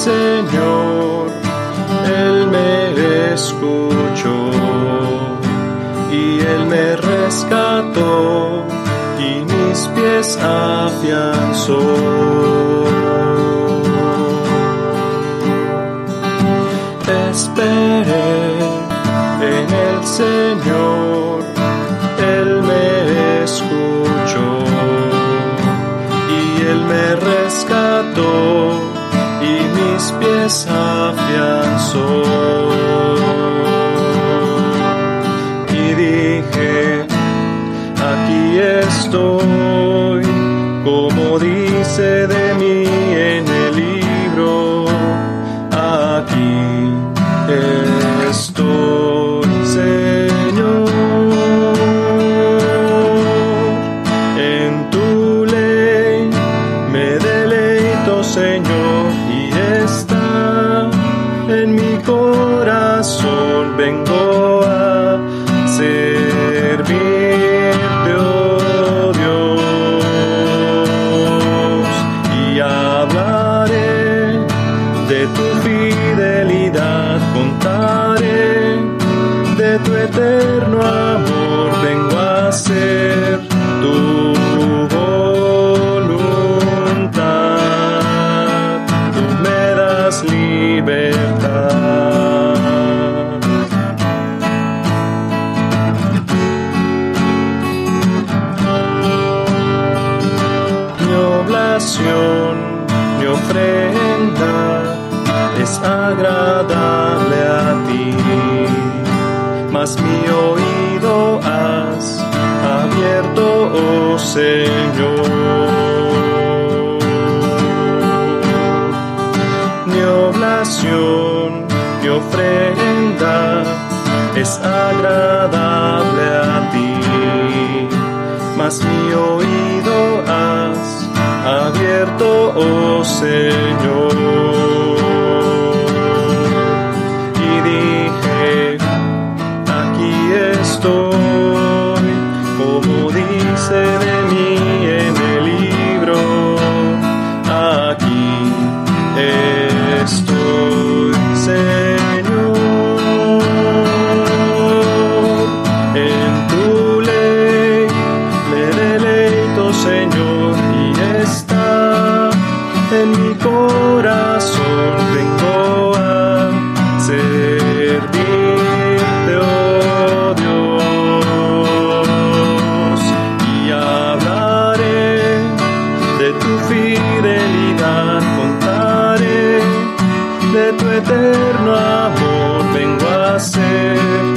Señor, Él me escuchó y Él me rescató y mis pies afianzó. Esperé en el Señor, Él me escuchó y Él me rescató y mis pies afianzó. Y dije, aquí estoy, como dice de mí en el libro, aquí estoy, Señor, en tu ley me deleito, Señor, y está en mi corazón. Vengo a servirte, oh Dios, y hablaré de tu fidelidad, contaré de tu eterno amor. Vengo a hacer tu voluntad, tú me das libertad. Mi oblación, mi ofrenda es agradable a ti, mas mi oído has abierto, oh Señor. Mi oblación, mi ofrenda es agradable a ti, mas mi oído has abierto, oh Señor. Y dije, aquí estoy, como dice de mí en el libro, aquí estoy, Señor, en tu ley me deleito, Señor, y está en mi corazón. Vengo a servirte, oh Dios, y hablaré de tu fidelidad, contaré de tu eterno amor. Vengo a ser